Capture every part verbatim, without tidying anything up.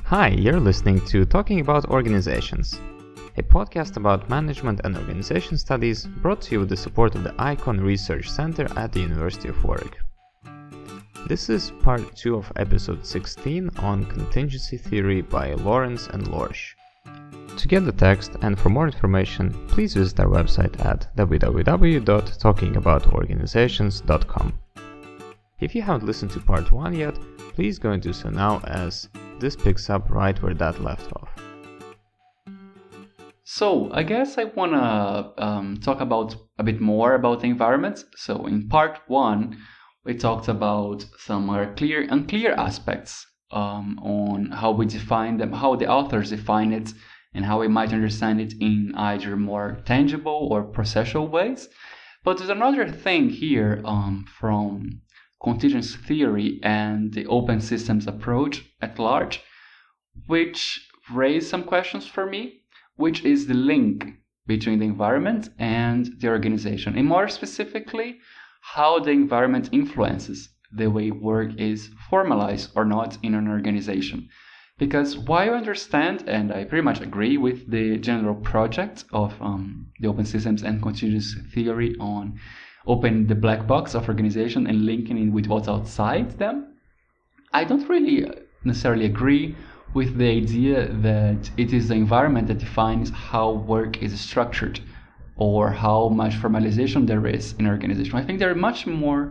Hi, you're listening to Talking About Organizations, a podcast about management and organization studies brought to you with the support of the ICON Research Center at the University of Warwick. This is part two of episode sixteen on contingency theory by Lawrence and Lorsch. To get the text and for more information, please visit our website at w w w dot talking about organizations dot com. If you haven't listened to part one yet, please go and do so now, as this picks up right where that left off. So I guess I want to um, talk about a bit more about the environment. So in part one, we talked about some uh, clear unclear aspects um, on how we define them, how the authors define it, and how we might understand it in either more tangible or processual ways. But there's another thing here um, from contingency theory and the open systems approach at large, which raise some questions for me, which is the link between the environment and the organization, and more specifically, how the environment influences the way work is formalized or not in an organization. Because while I understand, and I pretty much agree with the general project of um, the open systems and contingency theory on opening the black box of organization and linking it with what's outside them, I don't really necessarily agree with the idea that it is the environment that defines how work is structured or how much formalization there is in an organization. I think there are much more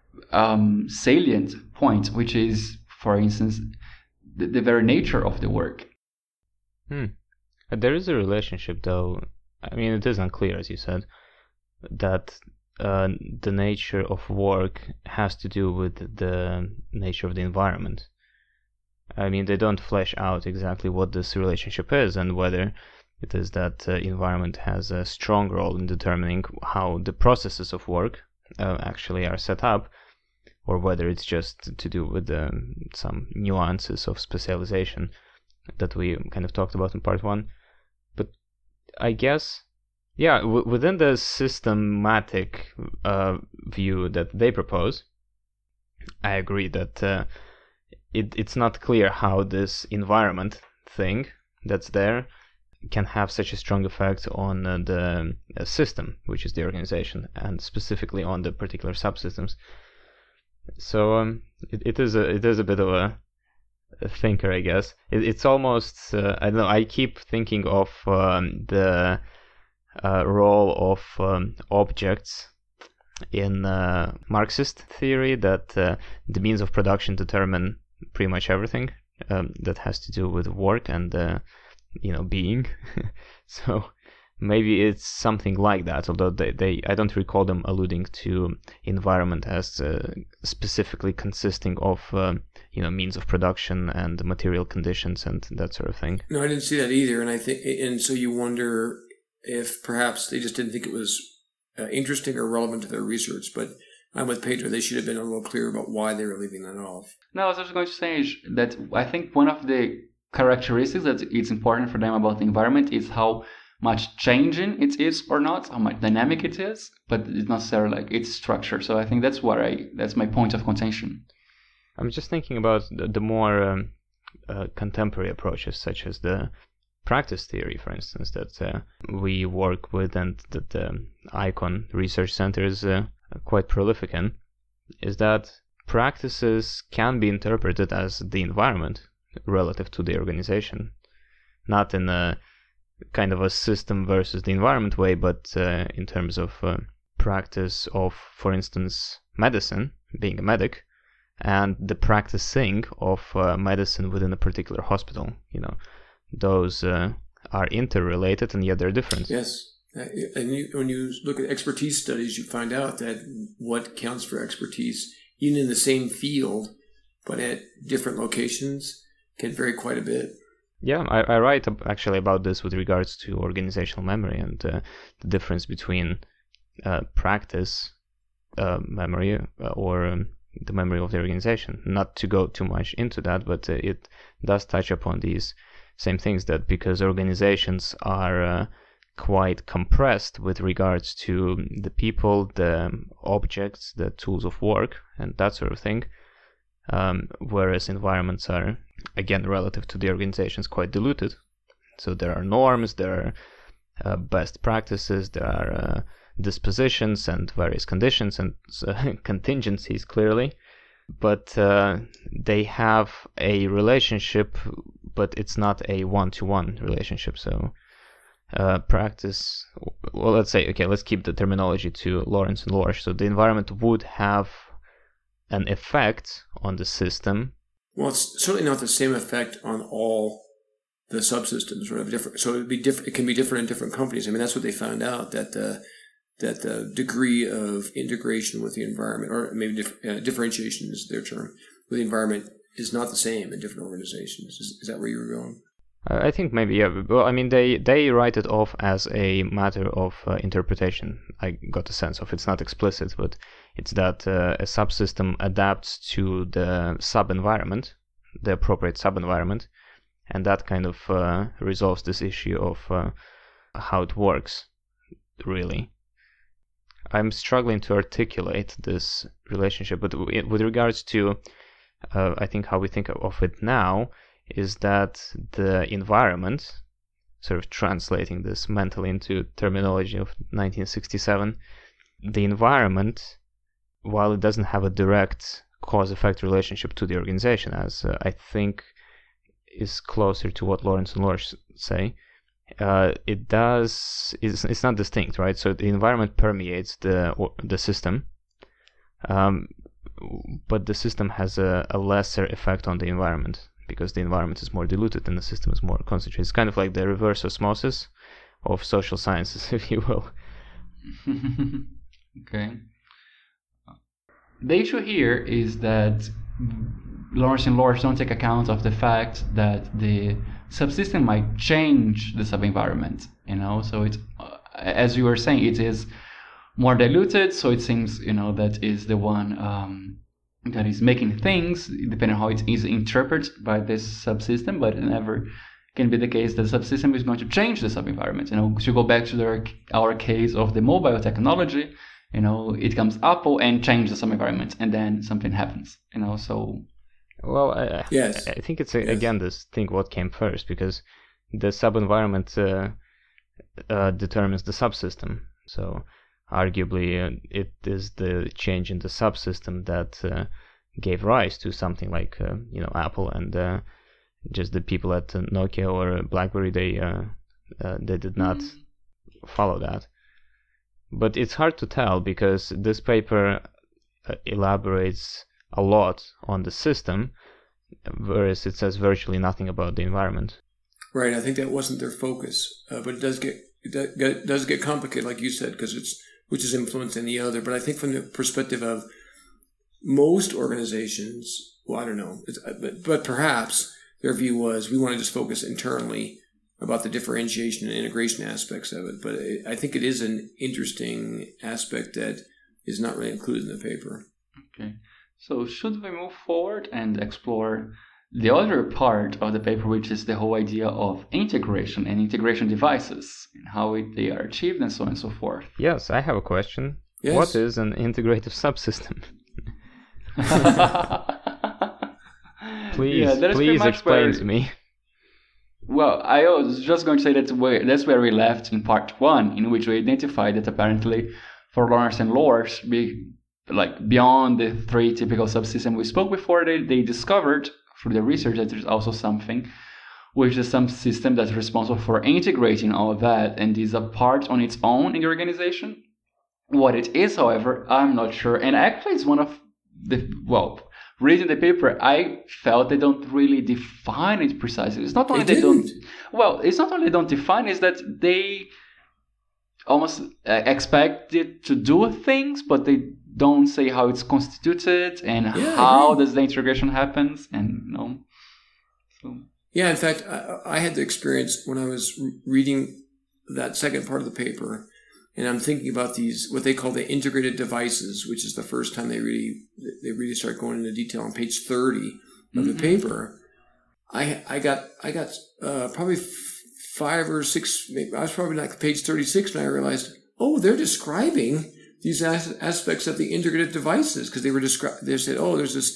um, salient points, which is, for instance, the, the very nature of the work. Hmm. There is a relationship, though. I mean, it is unclear, as you said, that uh, the nature of work has to do with the nature of the environment. I mean, they don't flesh out exactly what this relationship is and whether it is that uh, environment has a strong role in determining how the processes of work uh, actually are set up, or whether it's just to do with um, some nuances of specialization that we kind of talked about in part one. But I guess, yeah, w- within the systematic uh, view that they propose, I agree that uh, It, it's not clear how this environment thing that's there can have such a strong effect on uh, the uh, system, which is the organization, and specifically on the particular subsystems. So um, it, it is a it is a bit of a, a thinker, I guess. It, it's almost uh, I don't know. I keep thinking of um, the uh, role of um, objects in uh, Marxist theory, that uh, the means of production determine pretty much everything um, that has to do with work and uh, you know being. So maybe it's something like that, although they, they I don't recall them alluding to environment as uh, specifically consisting of um, you know means of production and material conditions and that sort of thing. No, I didn't see that either, and I think and so you wonder if perhaps they just didn't think it was uh, interesting or relevant to their research. But I'm with Pedro. They should have been a little clearer about why they were leaving that off. No, I was just going to say that I think one of the characteristics that it's important for them about the environment is how much changing it is or not, how much dynamic it is, but it's not necessarily like its structure. So I think that's where I that's my point of contention. I'm just thinking about the, the more um, uh, contemporary approaches, such as the practice theory, for instance, that uh, we work with and that the ICON Research Center is uh, quite prolific in, is that practices can be interpreted as the environment relative to the organization, not in a kind of a system versus the environment way, but uh, in terms of uh, practice of, for instance, medicine, being a medic, and the practicing of uh, medicine within a particular hospital. You know, those uh, are interrelated and yet they're different. Yes. And you, when you look at expertise studies, you find out that what counts for expertise, even in the same field, but at different locations, can vary quite a bit. Yeah, I, I write actually about this with regards to organizational memory and uh, the difference between uh, practice uh, memory uh, or um, the memory of the organization. Not to go too much into that, but uh, it does touch upon these same things, that because organizations are uh, quite compressed with regards to the people, the objects, the tools of work, and that sort of thing, um, whereas environments are again, relative to the organization, is quite diluted. So there are norms, there are uh, best practices, there are uh, dispositions and various conditions and uh, contingencies, clearly. But uh, they have a relationship, but it's not a one-to-one relationship. So uh, practice, well, let's say, okay, let's keep the terminology to Lawrence and Lorsch. So the environment would have an effect on the system. Well, it's certainly not the same effect on all the subsystems. Right? Different, so it'd be different. It can be different in different companies. I mean, that's what they found out, that uh, that the degree of integration with the environment, or maybe dif- uh, differentiation is their term, with the environment is not the same in different organizations. Is, is that where you were going? I think maybe, yeah. Well, I mean, they, they write it off as a matter of uh, interpretation. I got a sense of it's not explicit, but it's that uh, a subsystem adapts to the sub-environment, the appropriate sub-environment, and that kind of uh, resolves this issue of uh, how it works, really. I'm struggling to articulate this relationship, but with regards to, uh, I think how we think of it now, is that the environment, sort of translating this mentally into terminology of nineteen sixty-seven, the environment, while it doesn't have a direct cause-effect relationship to the organization, as uh, I think is closer to what Lawrence and Lorsch say, uh, it does, it's, it's not distinct, right? So the environment permeates the the system, um, but the system has a, a lesser effect on the environment, because the environment is more diluted and the system is more concentrated. It's kind of like the reverse osmosis of social sciences, if you will. Okay. The issue here is that Lawrence and Lorsch don't take account of the fact that the subsystem might change the sub-environment, you know, so it's, uh, as you were saying, it is more diluted, so it seems, you know, that is the one um, that is making things, depending on how it is interpreted by this subsystem, but it never can be the case that the subsystem is going to change the sub-environment. You know, to go back to the, our case of the mobile technology, you know, it comes Apple and changes the sub-environment, and then something happens, you know, so... Well, I, yes. I, I think it's, a, yes. again, this thing, what came first, because the sub-environment uh, uh, determines the subsystem. So arguably, uh, it is the change in the subsystem that uh, gave rise to something like, uh, you know, Apple, and uh, just the people at uh, Nokia or BlackBerry, they, uh, uh, they did not mm-hmm. follow that. But it's hard to tell, because this paper uh, elaborates a lot on the system, whereas it says virtually nothing about the environment. Right, I think that wasn't their focus, uh, but it does get it does get complicated, like you said, because it's which is influencing the other. But I think from the perspective of most organizations, well, I don't know, it's, but, but perhaps their view was we want to just focus internally about the differentiation and integration aspects of it. But it, I think it is an interesting aspect that is not really included in the paper. Okay. So should we move forward and explore the other part of the paper, which is the whole idea of integration and integration devices, and how it, they are achieved, and so on and so forth? Yes, I have a question. Yes. What is an integrative subsystem? please, yeah, please explain where, to me. Well, I was just going to say that where, that's where we left in part one, in which we identified that apparently for Lawrence and Lorsch, we like beyond the three typical subsystems we spoke before, they, they discovered through the research that there's also something which is some system that's responsible for integrating all of that and is a part on its own in the organization. What it is, however, I'm not sure. And actually it's one of the, well, reading the paper, I felt they don't really define it precisely. It's not only they, they don't, well, it's not only they don't define, it's that they almost uh, expect it to do things, but they don't say how it's constituted and yeah, how does the integration happens, and you know. So. Yeah, in fact, I, I had the experience when I was reading that second part of the paper, and I'm thinking about these what they call the integrated devices, which is the first time they really they really start going into detail on page thirty of mm-hmm. the paper. I I got I got uh, probably f- five or six. Maybe, I was probably like page thirty-six when I realized, oh, they're describing these as- aspects of the integrated devices, because they were descri- they said, oh, there's this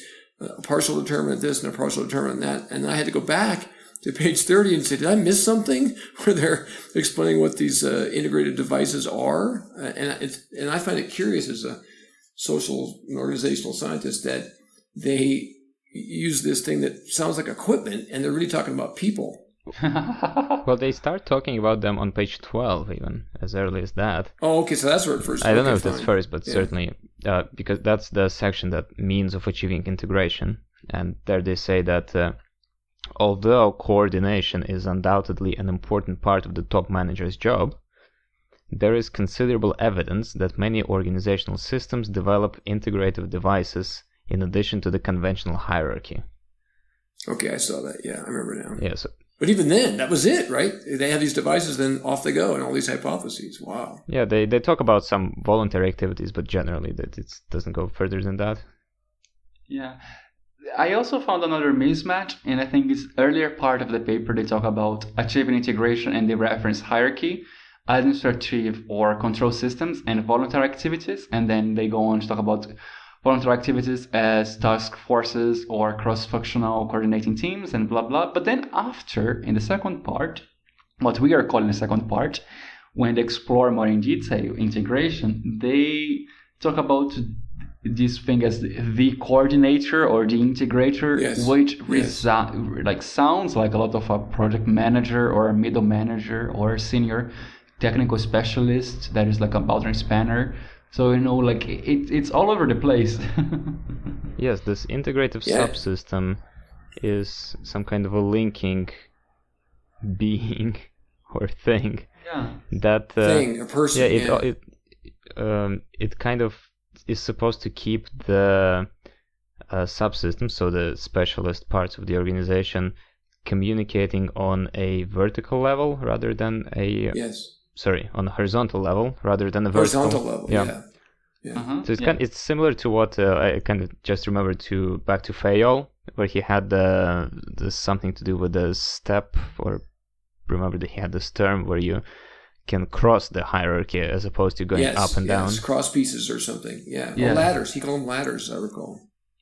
a partial determinant this and a partial determinant that. And I had to go back to page thirty and say, did I miss something? Where they're explaining what these uh, integrated devices are. Uh, and, it's, and I find it curious as a social and organizational scientist that they use this thing that sounds like equipment, and they're really talking about people. Well, they start talking about them on page twelve, even as early as that. Oh, okay, so that's where it first. I don't okay, know if fine. that's first, but yeah. certainly uh, because that's the section that means of achieving integration, and there they say that uh, although coordination is undoubtedly an important part of the top manager's job, there is considerable evidence that many organizational systems develop integrative devices in addition to the conventional hierarchy. Okay, I saw that. Yeah, I remember now. Yeah, so, but even then, that was it, right? They have these devices, then off they go, and all these hypotheses. Wow. Yeah, they, they talk about some voluntary activities, but generally that it doesn't go further than that. Yeah. I also found another mismatch, and I think it's earlier part of the paper they talk about achieving integration and they reference hierarchy, administrative or control systems, and voluntary activities, and then they go on to talk about voluntary activities as task forces or cross-functional coordinating teams and blah blah. But then after, in the second part, what we are calling the second part, when they explore more in detail integration, they talk about this thing as the, the coordinator or the integrator, yes. which yes. Resi- like sounds like a lot of a project manager or a middle manager or a senior technical specialist that is like a boundary spanner. So, you know, like it, it's all over the place. Yes, this integrative yeah. subsystem is some kind of a linking being or thing. Yeah. That uh, thing, a person. Yeah, it yeah. it um, it kind of is supposed to keep the uh, subsystem, so the specialist parts of the organization, communicating on a vertical level rather than a yes. sorry, on a horizontal level rather than a vertical. Horizontal level, yeah. yeah. yeah. Uh-huh. So it's yeah. kind, it's similar to what uh, I kind of just remembered to back to Fayol, where he had the, the something to do with the step, or remember that he had this term where you can cross the hierarchy as opposed to going yes, up and yes. down. Cross pieces or something, yeah. yeah. Or ladders, he called them ladders, I recall.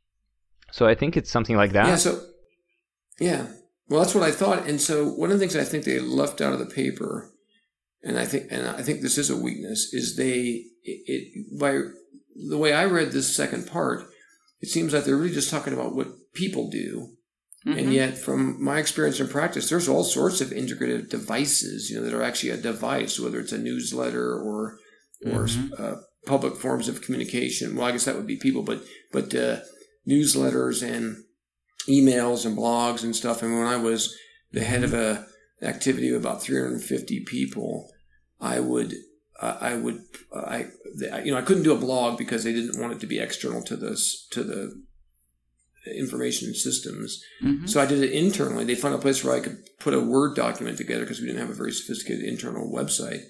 So I think it's something like that. Yeah, so, yeah. Well, that's what I thought. And so one of the things I think they left out of the paper, and I think, and I think this is a weakness, is they, it, it by the way I read this second part, it seems like they're really just talking about what people do. Mm-hmm. And yet, from my experience and practice, there's all sorts of integrative devices, you know, that are actually a device, whether it's a newsletter or or mm-hmm. uh, public forms of communication. Well, I guess that would be people, but but uh, newsletters and emails and blogs and stuff. And when I was the head of a activity of about three hundred fifty people, I would uh, I would uh, I you know I couldn't do a blog because they didn't want it to be external to this to the information systems. Mm-hmm. So I did it internally. They found a place where I could put a Word document together because we didn't have a very sophisticated internal website.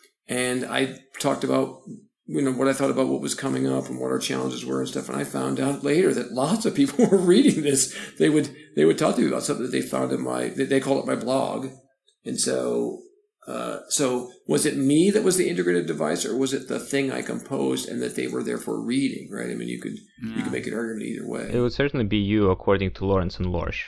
And I talked about, you know, what I thought about what was coming up and what our challenges were and stuff. And I found out later that lots of people were reading this. They would, they would talk to me about something that they found in my, they call it my blog. And so, uh, so was it me that was the integrated device, or was it the thing I composed and that they were therefore reading, right? I mean, you could, yeah. you could make an argument either way. It would certainly be you, according to Lawrence and Lorsch.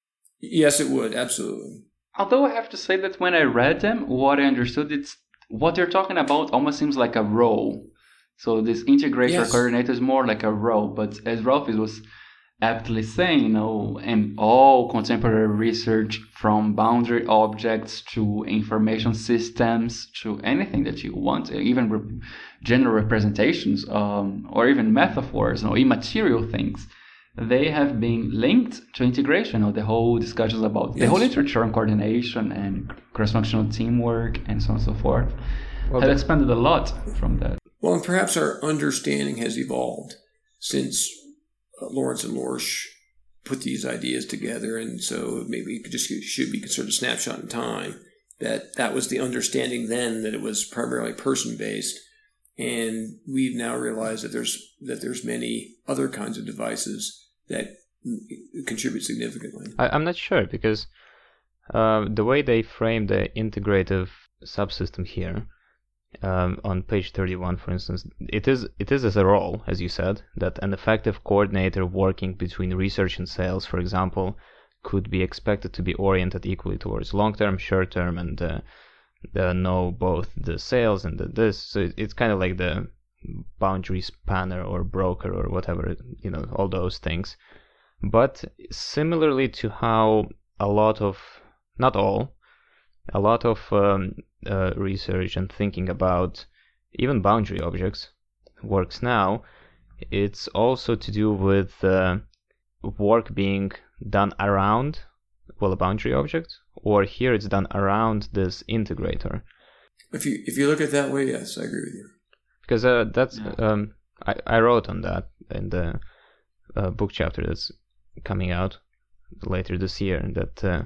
Yes, it would. Absolutely. Although I have to say that when I read them, what I understood, it's what they're talking about almost seems like a role. So this integrator yes. coordinator is more like a role. But as Rolf was aptly saying, you know, and all contemporary research, from boundary objects to information systems to anything that you want, even re- general representations, um, or even metaphors, you know, immaterial things, they have been linked to integration. You know, the whole discussions about yes. the whole literature on coordination and cross-functional teamwork and so on and so forth well, have the- expanded a lot from that. Well, and perhaps our understanding has evolved since Lawrence and Lorsch put these ideas together, and so maybe it just should be considered a snapshot in time that that was the understanding then, that it was primarily person-based, and we've now realized that there's that there's many other kinds of devices that contribute significantly. I, I'm not sure, because uh, the way they frame the integrative subsystem here um, on page thirty-one, for instance, it is it is as a role, as you said, that an effective coordinator working between research and sales, for example, could be expected to be oriented equally towards long-term, short-term, and uh, uh, know both the sales and the this. So it, it's kind of like the boundary spanner or broker or whatever, you know, all those things. But similarly to how a lot of, not all, a lot of um, uh, research and thinking about even boundary objects works now, it's also to do with uh, work being done around, well, a boundary object, or here it's done around this integrator. If you if you look at it that way, yes, I agree with you. Because uh, that's Yeah. um, I, I wrote on that in the uh, book chapter that's coming out later this year, that uh,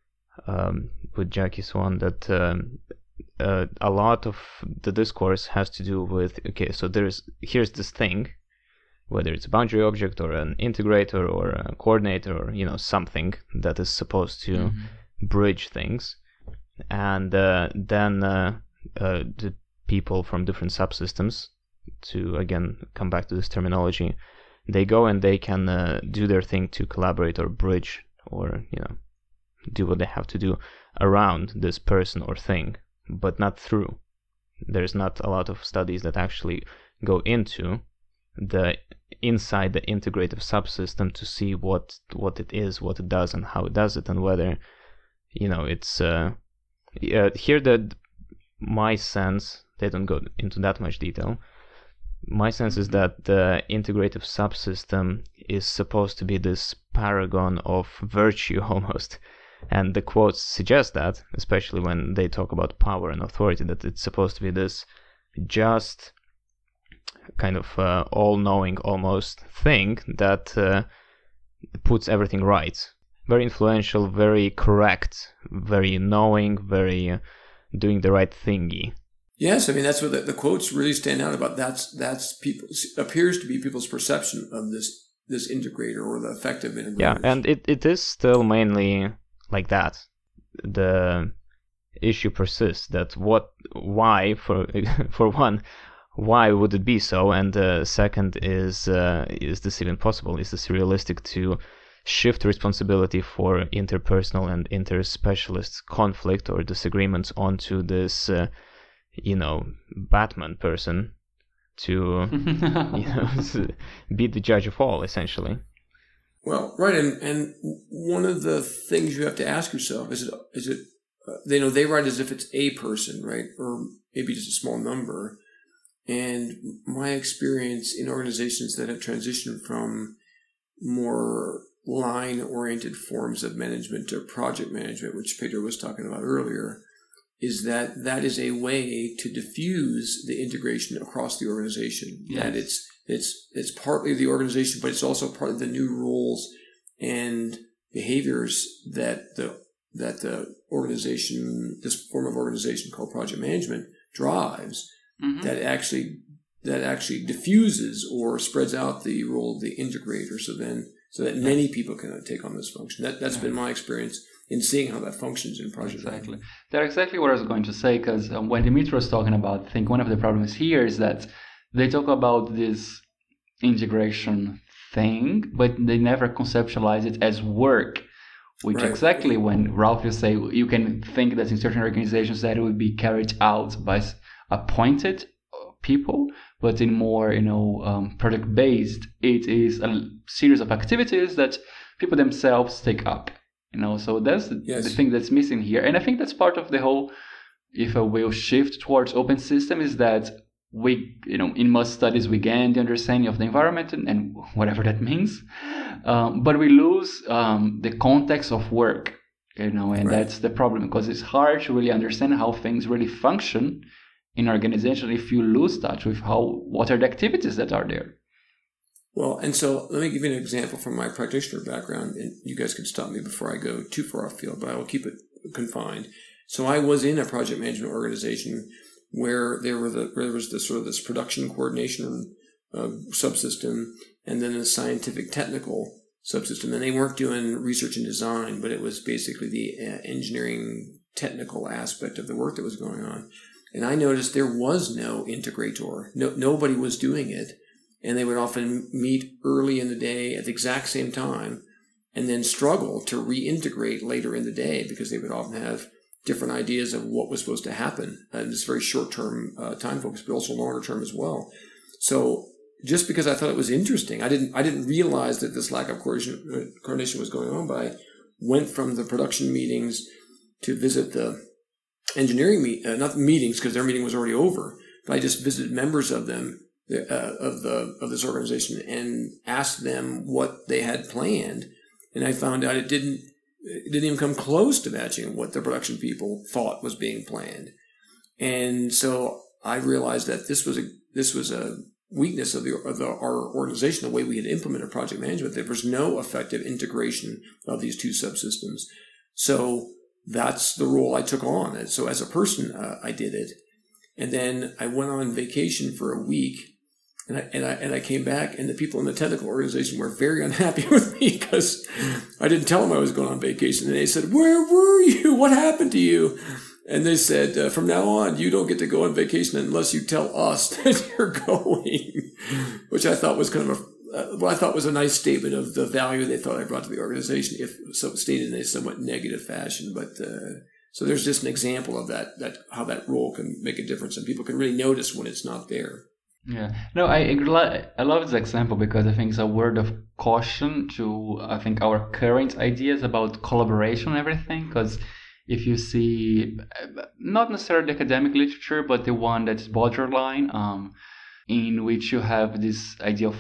um, with Jackie Swan, that um, uh, a lot of the discourse has to do with, okay, so there's here's this thing, whether it's a boundary object or an integrator or a coordinator or, you know, something that is supposed to Mm-hmm. bridge things, and uh, then uh, uh, the people from different subsystems, to again come back to this terminology, they go and they can uh, do their thing to collaborate or bridge or, you know, do what they have to do around this person or thing, but not through. There's not a lot of studies that actually go into the inside the integrative subsystem to see what what it is, what it does, and how it does it, and whether, you know, it's uh, uh here that my sense, they don't go into that much detail. My sense is that the integrative subsystem is supposed to be this paragon of virtue almost. And the quotes suggest that, especially when they talk about power and authority, that it's supposed to be this just kind of uh, all-knowing almost thing that uh, puts everything right. Very influential, very correct, very knowing, very uh, doing the right thingy. Yes, I mean that's what the, the quotes really stand out about. That's that's people appears to be people's perception of this this integrator or the effective integrator. Yeah, and it, it is still mainly like that. The issue persists that what why for for one, why would it be so, and uh, second is uh, is this even possible? Is this realistic to shift responsibility for interpersonal and interspecialist conflict or disagreements onto this uh, you know, Batman person to, you know, be the judge of all, essentially. Well, right, and and one of the things you have to ask yourself is it is it uh, they know they write as if it's a person, right, or maybe just a small number. And my experience in organizations that have transitioned from more line-oriented forms of management to project management, which Pedro was talking about earlier, is that that is a way to diffuse the integration across the organization. Yes. That it's it's it's partly the organization, but it's also part of the new rules and behaviors that the that the organization, this form of organization called project management, drives. Mm-hmm. That actually that actually diffuses or spreads out the role of the integrator. So then, so that many people can take on this function. That that's yeah. been my experience in seeing how that functions in project exactly. management. That's exactly what I was going to say, because um, when Dimitri was talking about, I think one of the problems here is that they talk about this integration thing, but they never conceptualize it as work, which right. exactly when Ralph you say you can think that in certain organizations that it would be carried out by appointed people, but in more, you know, um, project-based, it is a series of activities that people themselves take up. You know, so that's the, yes. the thing that's missing here. And I think that's part of the whole, if I will, shift towards open system is that we, you know, in most studies we gain the understanding of the environment and, and whatever that means, um, but we lose um, the context of work, you know, and right. that's the problem because it's hard to really understand how things really function in organization if you lose touch with how, what are the activities that are there. Well, and so let me give you an example from my practitioner background, and you guys can stop me before I go too far off field, but I will keep it confined. So I was in a project management organization where there were the where there was this sort of this production coordination uh, subsystem, and then a scientific technical subsystem, and they weren't doing research and design, but it was basically the uh, engineering technical aspect of the work that was going on. And I noticed there was no integrator. No, nobody was doing it. And they would often meet early in the day at the exact same time and then struggle to reintegrate later in the day because they would often have different ideas of what was supposed to happen. And this very short-term uh, time focus, but also longer term as well. So just because I thought it was interesting, I didn't I didn't realize that this lack of coordination, coordination was going on, but I went from the production meetings to visit the engineering meet, uh, not the meetings because their meeting was already over, but I just visited members of them, uh, of the of this organization and asked them what they had planned. And I found out it didn't it didn't even come close to matching what the production people thought was being planned. And so I realized that this was a this was a weakness of the of the our organization, the way we had implemented project management. There was no effective integration of these two subsystems. So that's the role I took on. And so as a person, uh, I did it. And then I went on vacation for a week. And I, and I and I came back, and the people in the technical organization were very unhappy with me because I didn't tell them I was going on vacation. And they said, "Where were you? What happened to you?" And they said, uh, "From now on, you don't get to go on vacation unless you tell us that you're going," which I thought was kind of a uh, what I thought was a nice statement of the value they thought I brought to the organization, if so stated in a somewhat negative fashion. But uh, so there's just an example of that that how that role can make a difference, and people can really notice when it's not there. Yeah, no, I I love this example because I think it's a word of caution to I think our current ideas about collaboration and everything. Because if you see, not necessarily academic literature, but the one that's borderline, um, in which you have this idea of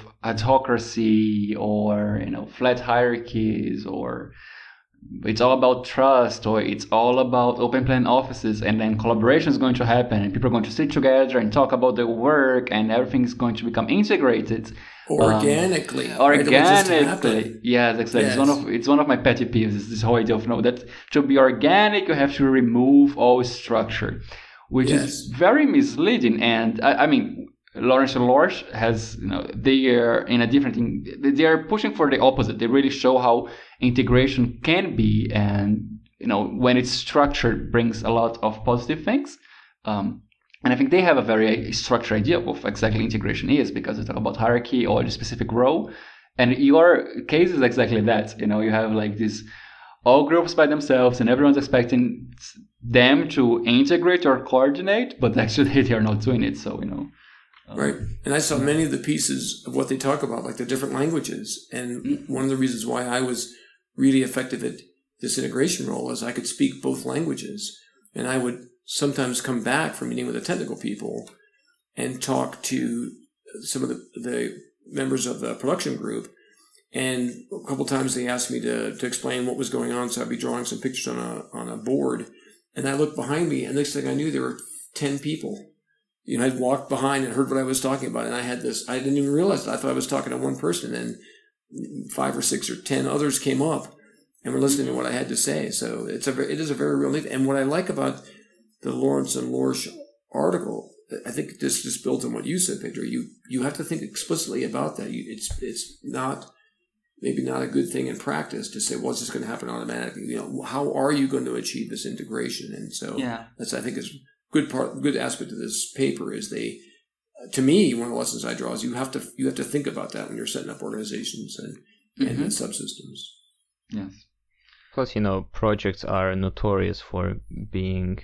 autocracy or you know flat hierarchies, or it's all about trust, or it's all about open plan offices, and then collaboration is going to happen, and people are going to sit together and talk about the work, and everything is going to become integrated organically. Um, organically, yes, exactly. Yes. It's one of it's one of my petty peeves. Is this whole idea of no, that to be organic, you have to remove all structure, which yes. is very misleading. And I, I mean, Lawrence and Lorsch has, you know, they are in a different thing. They are pushing for the opposite. They really show how integration can be, and you know, when it's structured, brings a lot of positive things. Um, and I think they have a very structured idea of exactly integration is, because they talk about hierarchy or the specific role. And your case is exactly that. You know, you have like these all groups by themselves, and everyone's expecting them to integrate or coordinate, but actually they are not doing it. So, you know. Right. And I saw many of the pieces of what they talk about, like the different languages. And mm-hmm. one of the reasons why I was really effective at this integration role is I could speak both languages. And I would sometimes come back from meeting with the technical people and talk to some of the, the members of the production group. And a couple of times they asked me to, to explain what was going on. So I'd be drawing some pictures on a, on a board. And I looked behind me, and next thing I knew, there were ten people. You know, I'd walked behind and heard what I was talking about, and I had this, I didn't even realize it. I thought I was talking to one person, and five or six or ten others came up and were listening to what I had to say. So it's a, it is a very real need. And what I like about the Lawrence and Lorsch article, I think this just builds on what you said, Pedro. You, you have to think explicitly about that. You, it's, it's not, maybe not a good thing in practice to say, well, it's just going to happen automatically. You know, how are you going to achieve this integration? And so yeah. that's, I think, is good part, good aspect of this paper is they, to me, one of the lessons I draw is you have to, you have to think about that when you're setting up organizations and, mm-hmm. and subsystems. Yes. Plus, you know, projects are notorious for being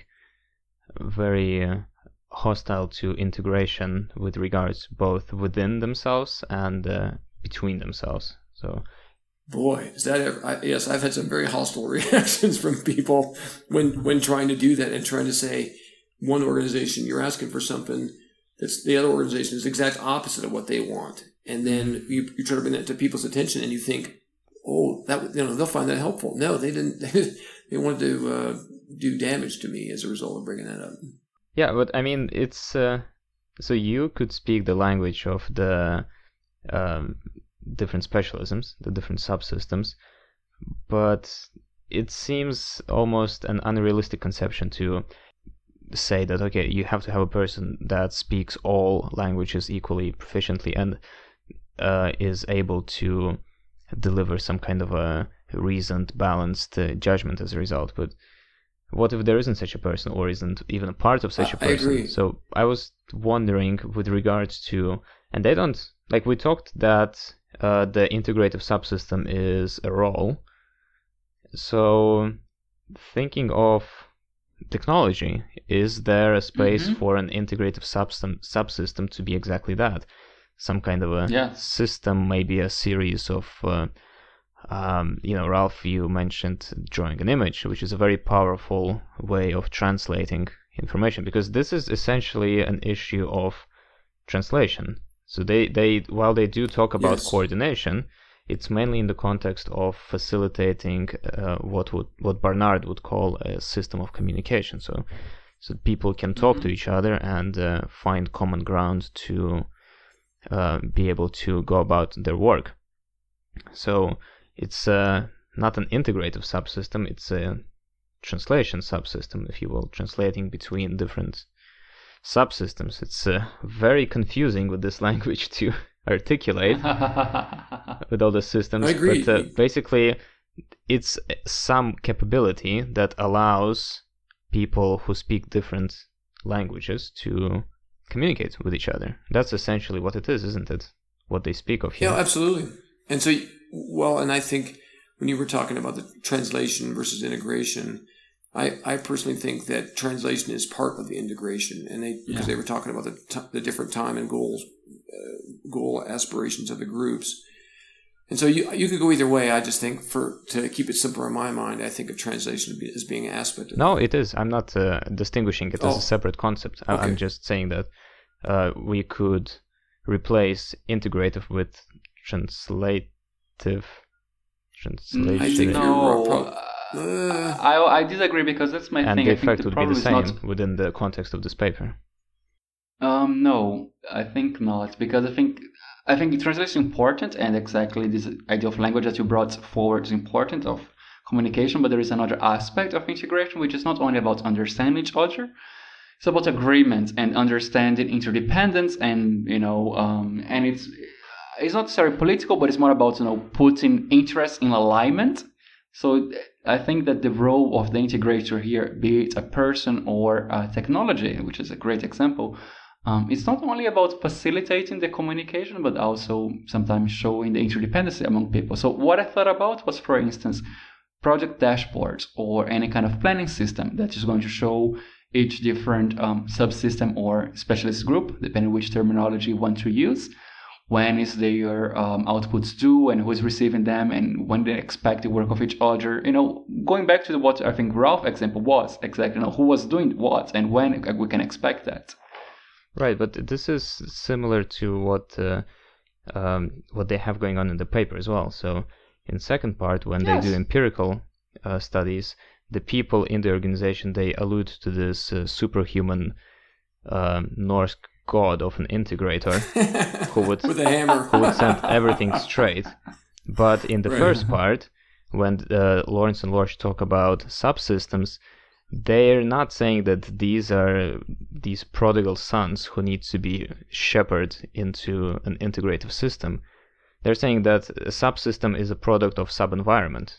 very uh, hostile to integration with regards both within themselves and uh, between themselves. So, boy, is that ever? I, yes, I've had some very hostile reactions from people when when trying to do that and trying to say, one organization, you're asking for something that's the other organization is the exact opposite of what they want. And then you, you try to bring that to people's attention and you think, oh, that, you know, they'll find that helpful. No, they didn't, they wanted to uh, do damage to me as a result of bringing that up. Yeah, but I mean, it's, uh, so you could speak the language of the um, different specialisms, the different subsystems, but it seems almost an unrealistic conception to say that, okay, you have to have a person that speaks all languages equally proficiently and uh, is able to deliver some kind of a reasoned, balanced uh, judgment as a result. But what if there isn't such a person, or isn't even a part of such a I person? agree. So I was wondering with regards to, and they don't, like we talked that uh, the integrative subsystem is a role. So thinking of technology, is there a space Mm-hmm. for an integrative subsystem, subsystem to be exactly that? Some kind of a Yes. system, maybe a series of, uh, um, you know, Ralph, you mentioned drawing an image, which is a very powerful way of translating information, because this is essentially an issue of translation. So they, they while they do talk about Yes. coordination, it's mainly in the context of facilitating uh, what would what Barnard would call a system of communication. So, so people can talk Mm-hmm. to each other and uh, find common ground to uh, be able to go about their work. So it's uh, not an integrative subsystem; it's a translation subsystem, if you will, translating between different subsystems. It's uh, very confusing with this language to articulate with all the systems. I agree. But uh, basically, it's some capability that allows people who speak different languages to communicate with each other. That's essentially what it is, isn't it? What they speak of here. Yeah, absolutely. And so, well, and I think when you were talking about the translation versus integration, I, I personally think that translation is part of the integration, and they because Yeah. they were talking about the t- the different time and goals, uh, goal aspirations of the groups, and so you you could go either way. I just think for to keep it simpler in my mind, I think of translation as being an aspect of No, it is. I'm not uh, distinguishing it as Oh. a separate concept. I- I'm Okay. just saying that uh, we could replace integrative with translative. Translation. I think you're No, pro- uh, Uh. I I disagree because that's my and thing. the I think effect the would be problem the is same not. within the context of this paper. Um, no, I think not, because I think I think translation is important, and exactly this idea of language that you brought forward is important of communication. But there is another aspect of integration, which is not only about understanding each other; it's about agreement and understanding interdependence, and you know, um, and it's it's not necessarily political, but it's more about you know putting interests in alignment. So I think that the role of the integrator here, be it a person or a technology, which is a great example, um, it's not only about facilitating the communication, but also sometimes showing the interdependency among people. So what I thought about was, for instance, project dashboards or any kind of planning system that is going to show each different um, subsystem or specialist group, depending which terminology you want to use, when is their um, outputs due and who is receiving them and when they expect the work of each other. You know, going back to what I think Ralph's example was, exactly, you know, who was doing what and when we can expect that. Right, but this is similar to what uh, um, what they have going on in the paper as well. So in second part, when Yes. they do empirical uh, studies, the people in the organization, they allude to this uh, superhuman um, Norse god of an integrator who would with a hammer. who would set everything straight. But in the Right. first part, when uh, Lawrence and Lorsch talk about subsystems, they're not saying that these are these prodigal sons who need to be shepherded into an integrative system. They're saying that a subsystem is a product of sub-environment.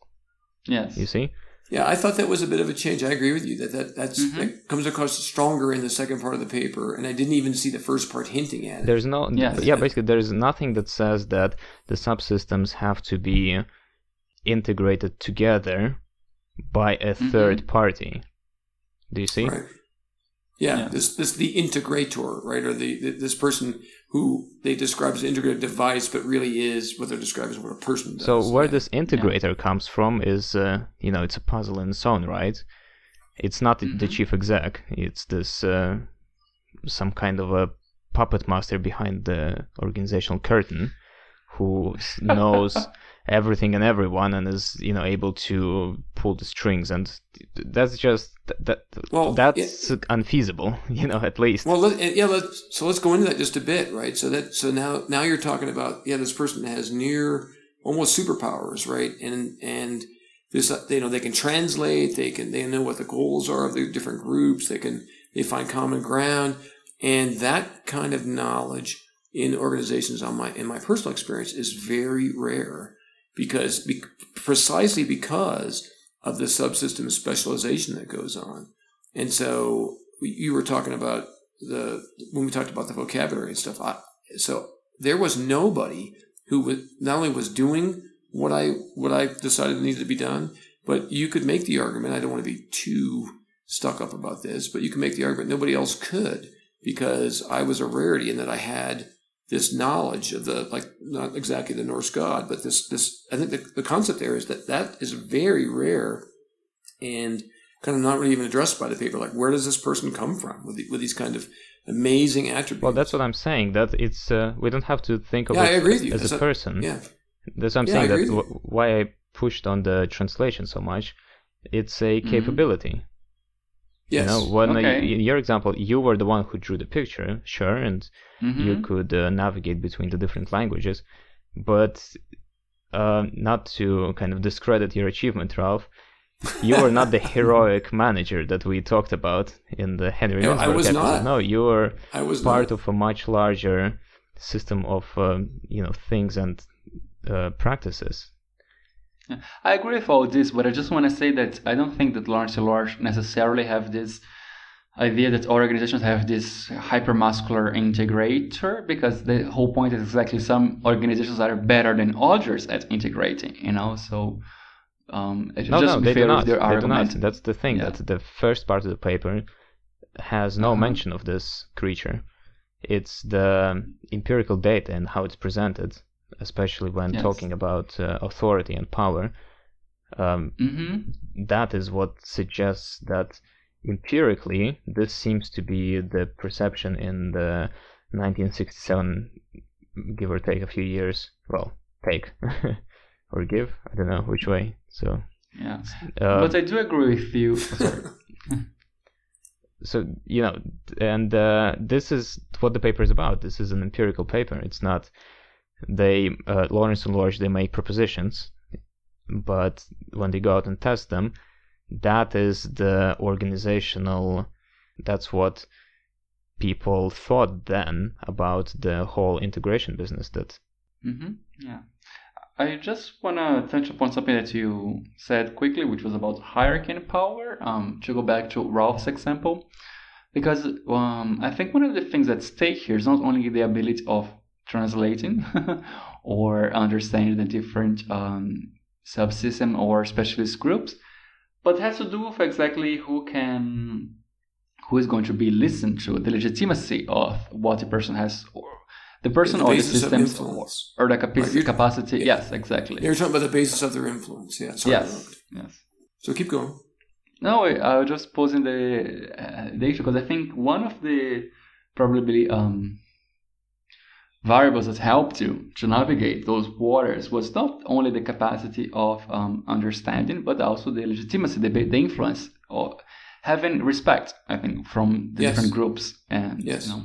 Yes. You see? Yeah, I thought that was a bit of a change. I agree with you that, that that's Mhm. that comes across stronger in the second part of the paper, and I didn't even see the first part hinting at it. There's no, Yes. yeah, basically there's nothing that says that the subsystems have to be integrated together by a third Mhm. party. Do you see? Right. Yeah, Yeah. this this the integrator, right, or the, the this person who they describe as an integrated device, but really is what they're describing as what a person does. So where Yeah. this integrator comes from is, uh, you know, it's a puzzle in its own right. It's not the, the Mhm. chief exec. It's this uh, some kind of a puppet master behind the organizational curtain, who s- knows everything and everyone and is, you know, able to pull the strings. And that's just that, that Well, that's unfeasible, you know, at least. Well, let, yeah, let's so let's go into that just a bit, right? So that so now now you're talking about yeah, this person has near almost superpowers, right? And and this uh, you know they can translate, they can they know what the goals are of the different groups, they can they find common ground, and that kind of knowledge in organizations on my in my personal experience is very rare because be, precisely because of the subsystem specialization that goes on. And so you were talking about the when we talked about the vocabulary and stuff. I, so there was nobody who was not only was doing what I what I decided needed to be done, but you could make the argument. I don't want to be too stuck up about this, but you can make the argument nobody else could, because I was a rarity in that I had this knowledge of the, like, not exactly the Norse god, but this, this, I think the, the concept there is that that is very rare and kind of not really even addressed by the paper. Like, where does this person come from with, the, with these kind of amazing attributes? Well, that's what I'm saying, that it's, uh, we don't have to think of yeah, it I agree with you. as that's a a, person. Yeah. That's what I'm yeah, saying, I that's w- why I pushed on the translation so much. It's a Mm-hmm. capability. Yes. You know, when Okay. uh, in your example, you were the one who drew the picture, sure, and Mm-hmm. you could uh, navigate between the different languages, but uh, not to kind of discredit your achievement, Ralph, you were not the heroic manager that we talked about in the Henry No, Mintzberg I was episode. not. No, you were I was part not. of a much larger system of um, you know things and uh, practices. Yeah, I agree with all this, but I just want to say that I don't think that Lawrence and Large necessarily have this idea that all organizations have this hypermuscular integrator, because the whole point is exactly some organizations are better than others at integrating, you know, so um, it No, just no, be they fair do not. with their They do argument. not. That's the thing. Yeah. That the first part of the paper has no Uh-huh. mention of this creature. It's the empirical data and how it's presented, especially when Yes. talking about uh, authority and power. Um, Mm-hmm. that is what suggests that empirically this seems to be the perception in the nineteen sixty-seven, give or take a few years. Well, take or give, I don't know which way. So, Yeah, uh, but I do agree with you. Sorry. so you know, and uh, this is what the paper is about. This is an empirical paper. It's not they uh, Lawrence and Lorsch, they make propositions, but when they go out and test them, that is the organizational, that's what people thought then about the whole integration business. That Mm-hmm. Yeah. I just want to touch upon something that you said quickly, which was about hierarchy and power, um, to go back to Ralph's example. Because um, I think one of the things at stake here is not only the ability of translating or understanding the different um, subsystem or specialist groups, but it has to do with exactly who can, who is going to be listened to, the legitimacy of what a person has, or the person The or the basis of systems, or, influence. or the capac- Right, you're- capacity. Yes, exactly. You're talking about the basis of their influence. Yeah. Sorry, Yes, Robert. yes. So keep going. No, I I was just posing the uh, the issue because I think one of the probably um, variables that helped you to navigate those waters was not only the capacity of um, understanding, but also the legitimacy, the, the influence, or having respect. I think from the Yes. different groups, and Yes. you know,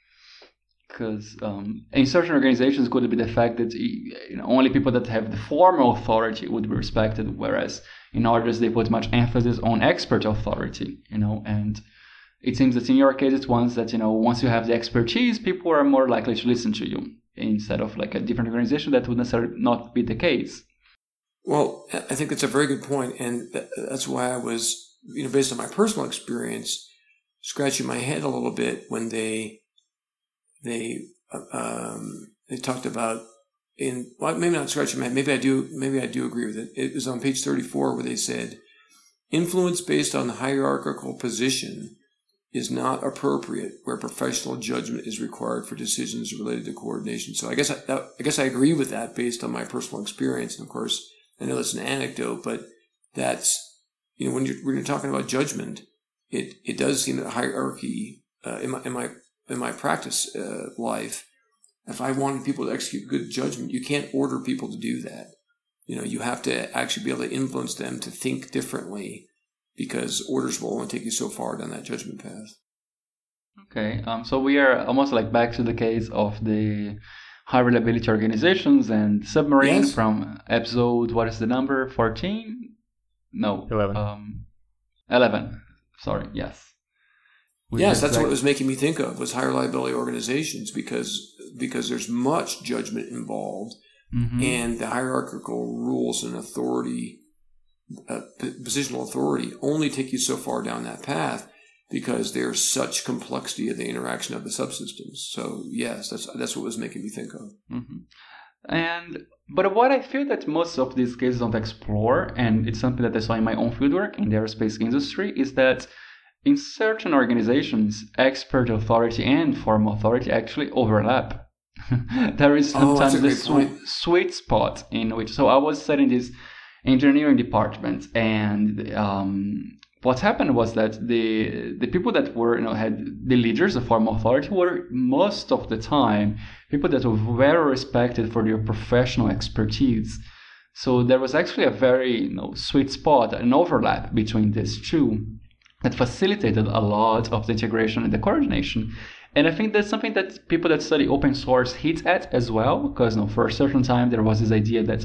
because um, in certain organizations could be the fact that you know, only people that have the formal authority would be respected, whereas in others they put much emphasis on expert authority, you know, and it seems that in your case it's ones that, you know, once you have the expertise, people are more likely to listen to you, instead of like a different organization that would necessarily not be the case. Well, I think that's a very good point, and th- that's why I was, you know, based on my personal experience, scratching my head a little bit when they they uh, um, they talked about in well, maybe not scratching my head. Maybe I do. Maybe I do agree with it. It was on page thirty-four where they said influence based on hierarchical position is not appropriate where professional judgment is required for decisions related to coordination. So I guess I, that, I guess I agree with that based on my personal experience, and of course I know it's an anecdote, but that's, you know, when you're when you're talking about judgment, it it does seem that hierarchy uh, in my in my in my practice uh, life, if I wanted people to execute good judgment, you can't order people to do that. You know, you have to actually be able to influence them to think differently, because orders will only take you so far down that judgment path. Okay, um, so we are almost like back to the case of the high reliability organizations and submarine Yes. from episode, what is the number, fourteen? No. eleven. Um, eleven, sorry, yes. We Yes, just that's like- what it was making me think of, was high reliability organizations, because because there's much judgment involved, Mhm. and the hierarchical rules and authority uh, positional authority only take you so far down that path because there's such complexity of the interaction of the subsystems. So yes, that's that's what was making me think of. Mm-hmm. And but what I feel that most of these cases don't explore, and it's something that I saw in my own fieldwork in the aerospace industry, is that in certain organizations, expert authority and formal authority actually overlap. There is sometimes oh, the sweet, sweet spot in which. So I was studying this engineering department, and um, what happened was that the the people that were, you know, had the leaders, the formal authority, were most of the time people that were very respected for their professional expertise. So there was actually a very, you know, sweet spot, an overlap between these two that facilitated a lot of the integration and the coordination. And I think that's something that people that study open source hit at as well, because, you know, for a certain time there was this idea that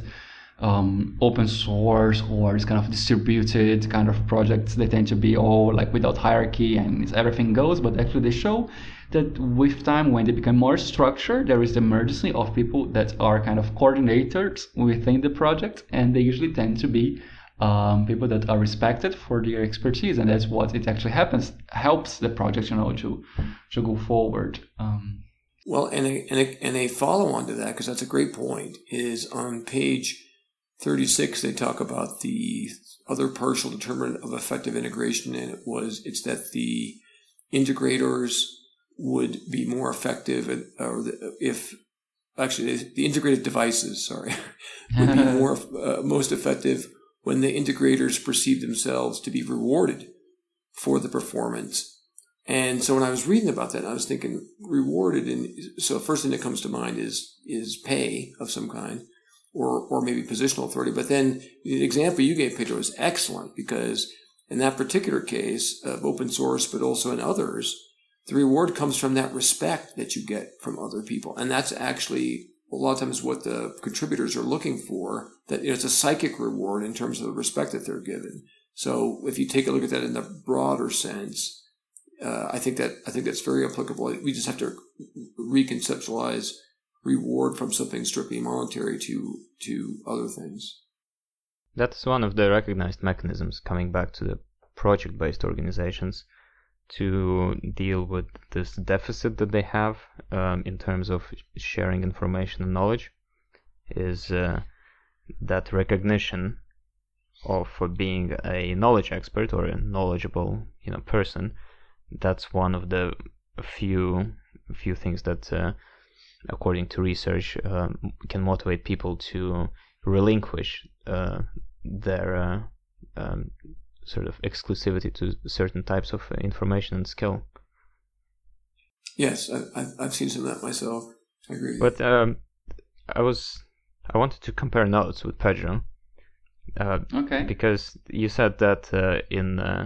um, open source or this kind of distributed kind of projects, they tend to be all like without hierarchy and everything goes. But actually they show that with time, when they become more structured, there is the emergence of people that are kind of coordinators within the project, and they usually tend to be Um, people that are respected for their expertise, and that's what it actually happens helps the project, you know, to to go forward. Um, well, and a, and a, and a follow on to that, because that's a great point, is on page thirty-six they talk about the other partial determinant of effective integration, and it was it's that the integrators would be more effective, at, or the, if actually the integrated devices, sorry, would be more uh, most effective when the integrators perceive themselves to be rewarded for the performance. And so when I was reading about that, I was thinking rewarded. And so first thing that comes to mind is, is pay of some kind, or, or maybe positional authority. But then the example you gave, Pedro, is excellent, because in that particular case of open source, but also in others, the reward comes from that respect that you get from other people. And that's actually a lot of times what the contributors are looking for, that, you know, it's a psychic reward in terms of the respect that they're given. So if you take a look at that in the broader sense, uh, I think that I think that's very applicable. We just have to reconceptualize reward from something strictly monetary to to other things. That's one of the recognized mechanisms, coming back to the project-based organizations, to deal with this deficit that they have um, in terms of sharing information and knowledge, is uh, that recognition of uh, being a knowledge expert or a knowledgeable, you know, person. That's one of the few few things that, uh, according to research, uh, can motivate people to relinquish uh, their uh, um, sort of exclusivity to certain types of information and skill. Yes, I, I've seen some of that myself. I agree. But um, I was I wanted to compare notes with Pedro. Uh, okay. Because you said that uh, in uh,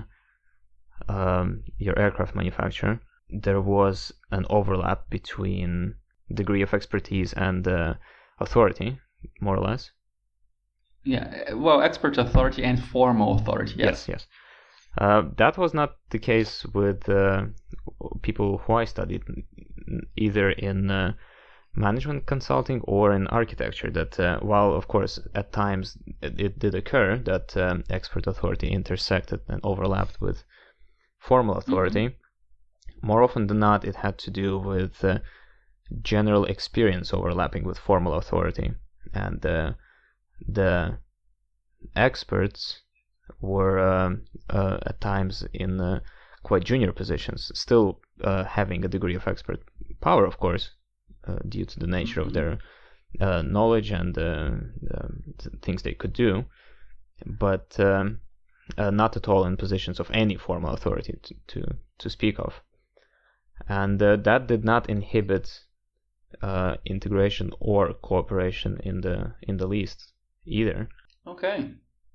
um, your aircraft manufacturer there was an overlap between degree of expertise and uh, authority, more or less. Yeah, well, expert authority and formal authority, yes. Yes, yes. Uh, that was not the case with uh, people who I studied, either in uh, management consulting or in architecture, that uh, while, of course, at times it, it did occur that um, expert authority intersected and overlapped with formal authority, mm-hmm. more often than not, it had to do with uh, general experience overlapping with formal authority. And uh, the experts were um, uh, at times in uh, quite junior positions, still uh, having a degree of expert power, of course, uh, due to the nature mm-hmm. of their uh, knowledge and uh, uh, things they could do, but um, uh, not at all in positions of any formal authority to to, to speak of. And uh, that did not inhibit uh, integration or cooperation in the in the least either. Okay.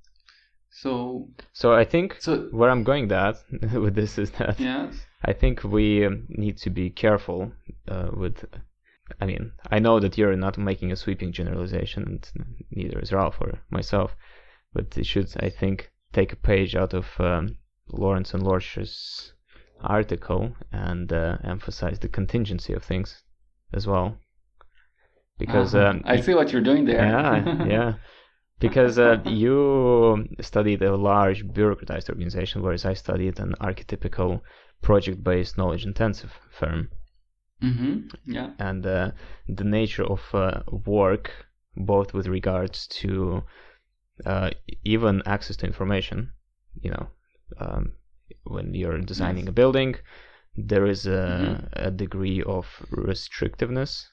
So so I think so, where I'm going that with this is that yes. I think we um, need to be careful uh, with. I mean, I know that you're not making a sweeping generalization, and neither is Ralph or myself, but it should, I think, take a page out of um, Lawrence and Lorsch's article and uh, emphasize the contingency of things as well. Because uh-huh. um, I see what you're doing there. yeah, yeah. Because uh, you studied a large bureaucratized organization, whereas I studied an archetypical project-based, knowledge-intensive firm. Mm-hmm. Yeah. And uh, the nature of uh, work, both with regards to uh, even access to information, you know, um, when you're designing yes. a building, there is a, mm-hmm. a degree of restrictiveness,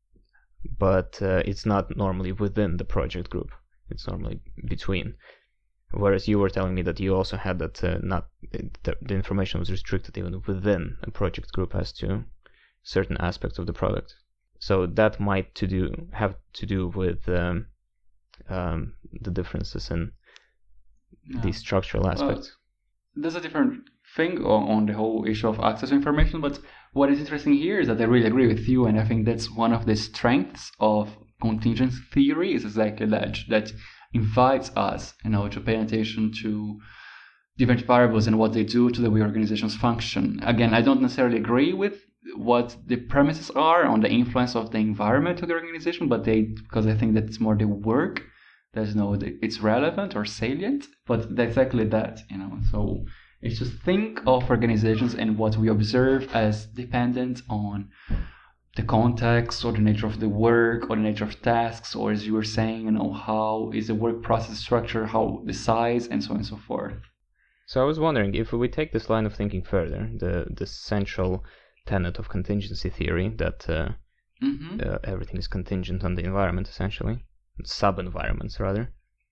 but uh, it's not normally within the project group. It's normally between. Whereas you were telling me that you also had that uh, not the, the information was restricted even within a project group as to certain aspects of the product. So that might to do have to do with um, um, the differences in yeah. the structural aspects. Well, there's a different thing on, on the whole issue of access to information, but what is interesting here is that I really agree with you, and I think that's one of the strengths of contingency theory is exactly that, that invites us, you know, to pay attention to different variables and what they do to the way organizations function. Again, I don't necessarily agree with what the premises are on the influence of the environment of the organization, but they, because I think that's more the work that's, you know, it's relevant or salient, but that's exactly that, you know. So it's just think of organizations and what we observe as dependent on the context or the nature of the work or the nature of tasks, or as you were saying, you know, how is the work process structure, how the size, and so on and so forth. So I was wondering, if we take this line of thinking further, the, the central tenet of contingency theory, that uh, mm-hmm. uh, everything is contingent on the environment, essentially, sub-environments rather.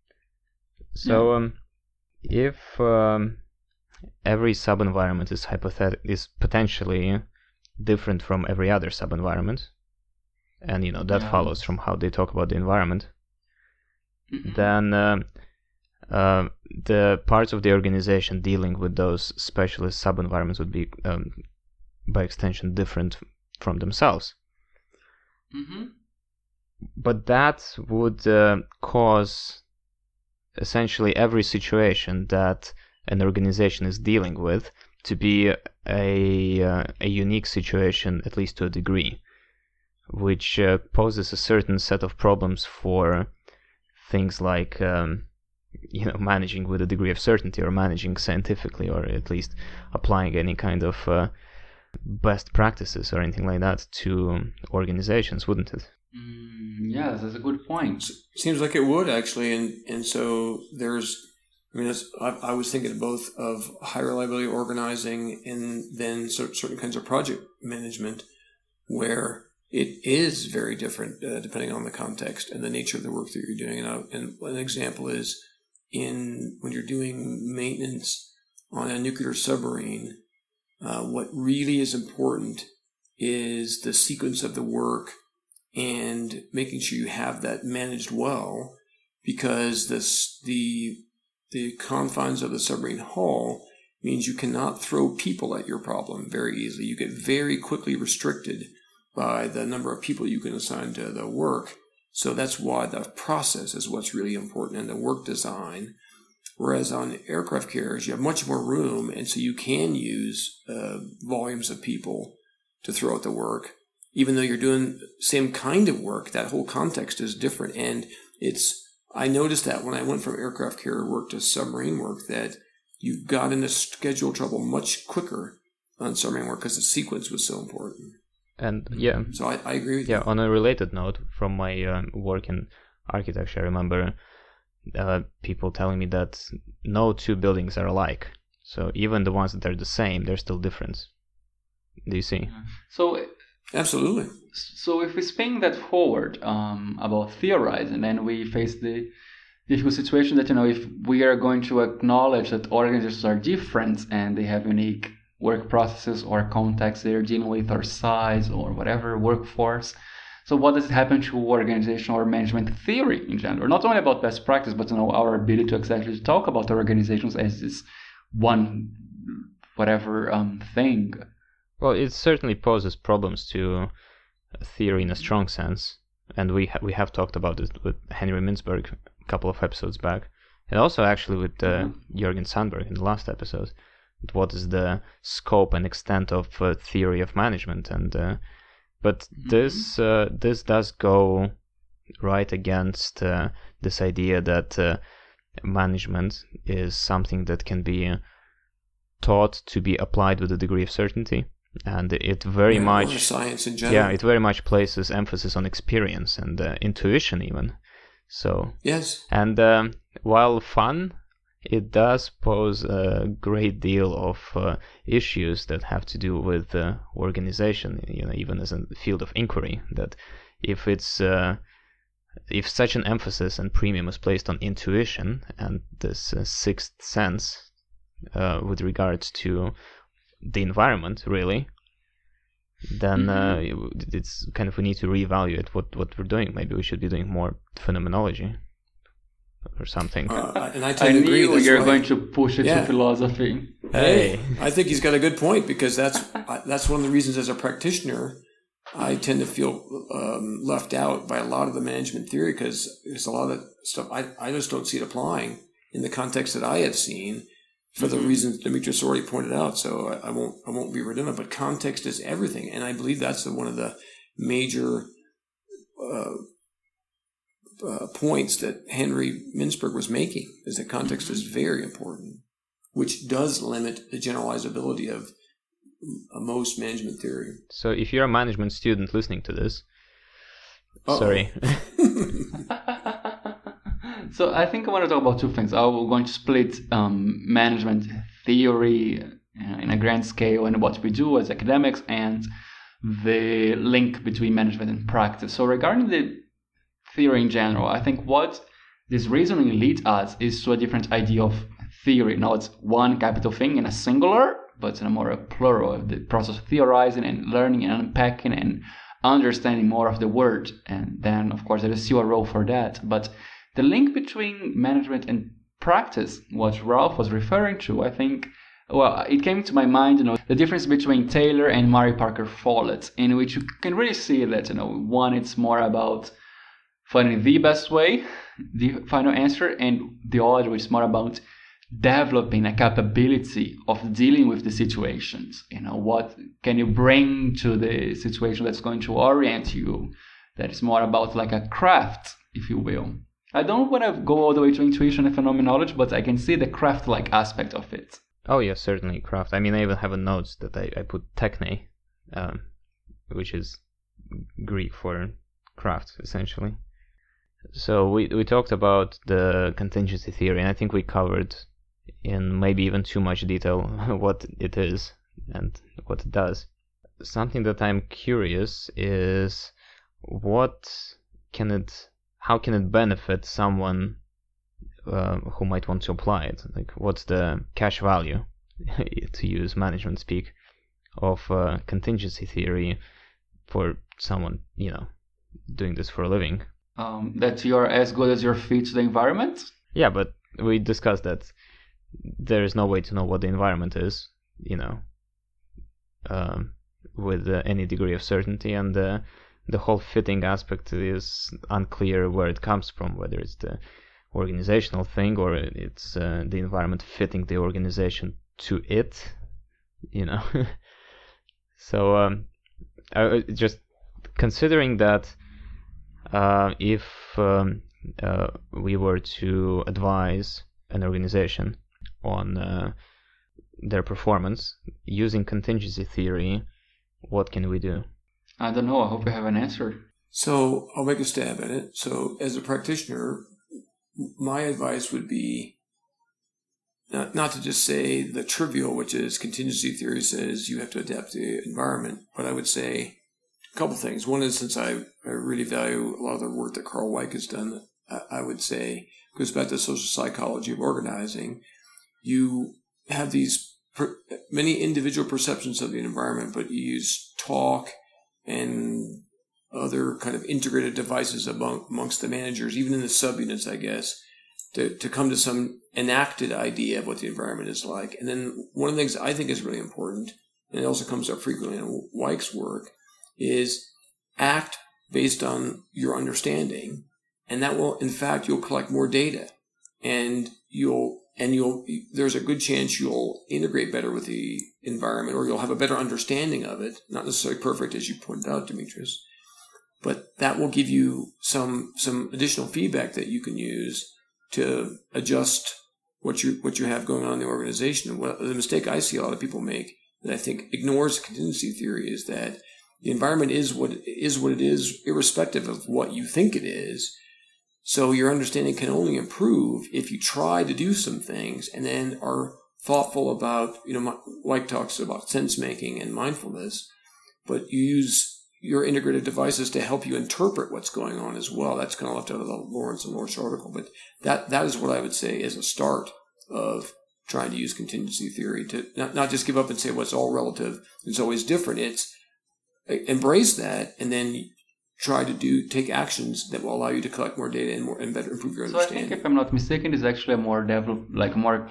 So yeah. um, if um, every sub-environment is hypothet- is potentially different from every other sub-environment, and you know that yeah. follows from how they talk about the environment, mm-hmm. then uh, uh, the parts of the organization dealing with those specialist sub-environments would be, um, by extension, different from themselves. Mm-hmm. But that would uh, cause essentially every situation that an organization is dealing with to be a uh, a unique situation, at least to a degree, which uh, poses a certain set of problems for things like um, you know managing with a degree of certainty, or managing scientifically, or at least applying any kind of uh, best practices or anything like that to organizations, wouldn't it? Mm, yes, that's a good point. Seems like it would, actually, and and so there's. I mean, it's, I, I was thinking both of high reliability organizing and then certain kinds of project management, where it is very different uh, depending on the context and the nature of the work that you're doing. And, I, and an example is in when you're doing maintenance on a nuclear submarine. Uh, what really is important is the sequence of the work and making sure you have that managed well, because this the the confines of the submarine hull means you cannot throw people at your problem very easily. You get very quickly restricted by the number of people you can assign to the work. So that's why the process is what's really important, and the work design. Whereas on aircraft carriers, you have much more room, and so you can use uh, volumes of people to throw at the work. Even though you're doing the same kind of work, that whole context is different. And it's I noticed that when I went from aircraft carrier work to submarine work, that you got into schedule trouble much quicker on submarine work because the sequence was so important. And yeah, so I, I agree with yeah, you. Yeah, on a related note, from my uh, work in architecture, I remember uh, people telling me that no two buildings are alike. So even the ones that are the same, they're still different. Do you see? So absolutely. So if we spin that forward um, about theorizing, and we face the difficult situation that, you know, if we are going to acknowledge that organizations are different and they have unique work processes or contexts they're dealing with, or size or whatever, workforce. So what does it happen to organizational or management theory in general? Not only about best practice, but, you know, our ability to exactly talk about organizations as this one whatever um, thing. Well, it certainly poses problems to theory in a strong sense, and we ha- we have talked about it with Henry Mintzberg a couple of episodes back, and also actually with uh, mm-hmm. Jürgen Sandberg in the last episode. What is the scope and extent of uh, theory of management? And uh, but mm-hmm. this uh, this does go right against uh, this idea that uh, management is something that can be taught to be applied with a degree of certainty, and it very yeah, much or science in general. yeah it very much places emphasis on experience and uh, intuition even. So yes, and um, while fun, it does pose a great deal of uh, issues that have to do with uh, organization, you know, even as a field of inquiry, that if it's uh, if such an emphasis and premium is placed on intuition and this uh, sixth sense uh, with regards to the environment, really, then mm-hmm. uh, it's kind of, we need to reevaluate what, what we're doing. Maybe we should be doing more phenomenology or something. Uh, and I, tend I to knew agree, you're why. going to push it yeah. to philosophy. Hey, I think he's got a good point, because that's that's one of the reasons, as a practitioner, I tend to feel um, left out by a lot of the management theory, because there's a lot of stuff I, I just don't see it applying in the context that I have seen, for the mm-hmm. reasons Demetrius already pointed out. So I, I won't I won't be redundant, but context is everything, and I believe that's the, one of the major uh, uh, points that Henry Mintzberg was making, is that context mm-hmm. is very important, which does limit the generalizability of most management theory. So if you're a management student listening to this, Uh-oh. sorry. So I think I want to talk about two things. I'm going to split um, management theory uh, in a grand scale and what we do as academics, and the link between management and practice. So regarding the theory in general, I think what this reasoning leads us is to a different idea of theory. Now it's one capital thing in a singular, but in a more a plural, the process of theorizing and learning and unpacking and understanding more of the word. And then, of course, there is still a role for that. But the link between management and practice, what Ralph was referring to, I think, well, it came to my mind, you know, the difference between Taylor and Mary Parker Follett, in which you can really see that, you know, one, it's more about finding the best way, the final answer, and the other is more about developing a capability of dealing with the situations. You know, what can you bring to the situation that's going to orient you? That is more about like a craft, if you will. I don't want to go all the way to intuition and phenomenology, but I can see the craft-like aspect of it. Oh, yes, certainly craft. I mean, I even have a note that I, I put techne, um, which is Greek for craft, essentially. So we we talked about the contingency theory, and I think we covered in maybe even too much detail what it is and what it does. Something that I'm curious is what can it, how can it benefit someone uh, who might want to apply it? Like, what's the cash value, to use management speak, of uh, contingency theory for someone, you know, doing this for a living? Um, that you're as good as your fit to the environment? Yeah, but we discussed that there is no way to know what the environment is, you know, um, with uh, any degree of certainty, and uh, the whole fitting aspect is unclear where it comes from, whether it's the organizational thing or it's uh, the environment fitting the organization to it, you know. So um, I, just considering that uh, if um, uh, we were to advise an organization on uh, their performance using contingency theory, what can we do? I don't know. I hope you have an answer. So I'll make a stab at it. So as a practitioner, my advice would be not, not to just say the trivial, which is contingency theory says you have to adapt to the environment, but I would say a couple things. One is, since I, I really value a lot of the work that Carl Weick has done, I, I would say, goes back to social psychology of organizing. You have these per, many individual perceptions of the environment, but you use talk and other kind of integrated devices among, amongst the managers, even in the subunits, I guess, to, to come to some enacted idea of what the environment is like. And then one of the things I think is really important, and it also comes up frequently in Weick's work, is act based on your understanding. And that will, in fact, you'll collect more data, and you'll And you'll, there's a good chance you'll integrate better with the environment, or you'll have a better understanding of it. Not necessarily perfect, as you pointed out, Demetrius. but that will give you some some additional feedback that you can use to adjust what you what you have going on in the organization. And what, the mistake I see a lot of people make that I think ignores contingency theory is that the environment is what is what it is, irrespective of what you think it is. So your understanding can only improve if you try to do some things and then are thoughtful about, you know, Mike talks about sense making and mindfulness, but you use your integrated devices to help you interpret what's going on as well. That's kind of left out of the Lawrence and Lorsch article, but that that is what I would say is a start of trying to use contingency theory to not, not just give up and say, well, it's all relative, it's always different. It's embrace that and then try to do take actions that will allow you to collect more data and more and better improve your so understanding. I think, if I'm not mistaken, is actually a more develop, like more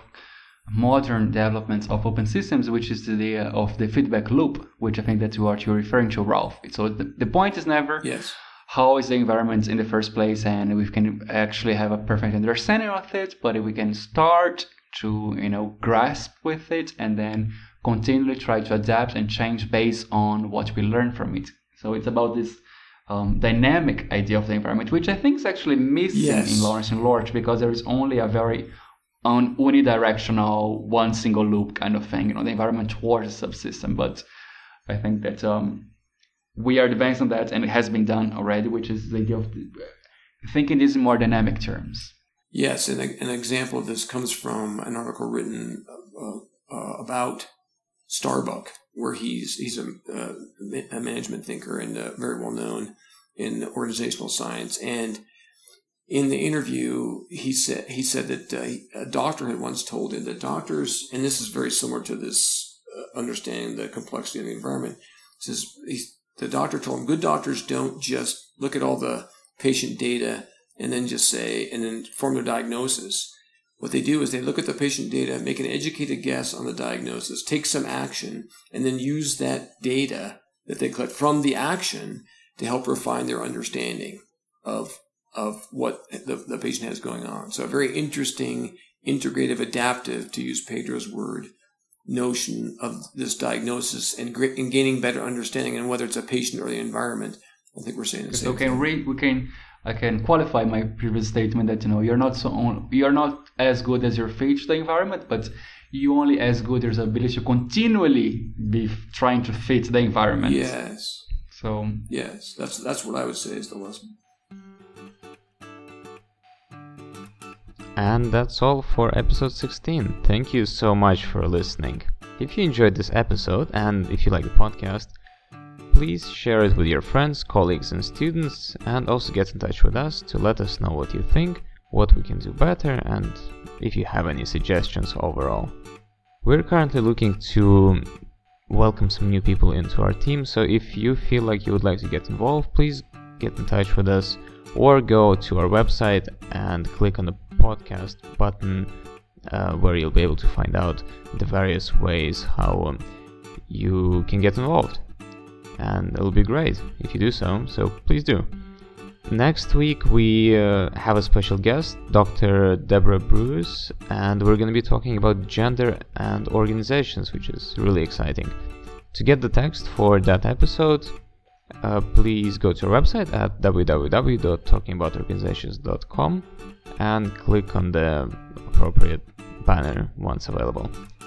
modern development of open systems, which is the idea of the feedback loop, which I think that's what you're referring to, Ralph. So the, the point is never yes. how is the environment in the first place, and we can actually have a perfect understanding of it, but we can start to, you know, grasp with it and then continually try to adapt and change based on what we learn from it. So it's about this um, dynamic idea of the environment, which I think is actually missing yes. in Lawrence and Lorsch, because there is only a very un- unidirectional, one single loop kind of thing, you know, the environment towards a subsystem. But I think that um, we are advanced on that, and it has been done already, which is the idea of the, thinking this in more dynamic terms. Yes, and a, an example of this comes from an article written uh, uh, about Starbuck, where he's he's a, uh, a management thinker and uh, very well known in organizational science. And in the interview, he said he said that uh, a doctor had once told him that doctors, and this is very similar to this uh, understanding the complexity of the environment. Says he, the doctor told him, good doctors don't just look at all the patient data and then just say and then form their diagnosis. What they do is they look at the patient data, make an educated guess on the diagnosis, take some action, and then use that data that they collect from the action to help refine their understanding of of what the, the patient has going on. So a very interesting, integrative, adaptive, to use Pedro's word, notion of this diagnosis and, and gaining better understanding on whether it's a patient or the environment. I think we're saying the same so can thing. re- we can I can qualify my previous statement that, you know, you're not so on, you're not as good as your fit to the environment, but you only as good as ability to continually be trying to fit the environment. Yes. So yes, that's that's what I would say is the lesson. And that's all for episode sixteen. Thank you so much for listening. If you enjoyed this episode and if you like the podcast, please share it with your friends, colleagues and students, and also get in touch with us to let us know what you think, what we can do better, and if you have any suggestions overall. We're currently looking to welcome some new people into our team, so if you feel like you would like to get involved, please get in touch with us or go to our website and click on the podcast button uh, where you'll be able to find out the various ways how um, you can get involved. And it'll be great if you do so, so please do. Next week we uh, have a special guest, Doctor Deborah Bruce, and we're going to be talking about gender and organizations, which is really exciting. To get the text for that episode, uh, please go to our website at w w w dot talking about organizations dot com and click on the appropriate banner once available.